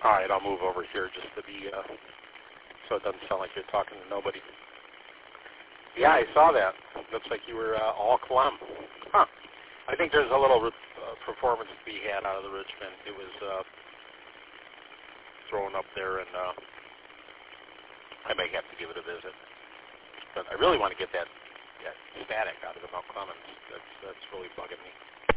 All right, I'll move over here just to be, so it doesn't sound like you're talking to nobody. Yeah, I saw that. Looks like you were all Clem. Huh. I think there's a little performance to be had out of the Richmond. It was thrown up there, and I may have to give it a visit. But I really want to get that static out of the Mount Clemens. That's really bugging me.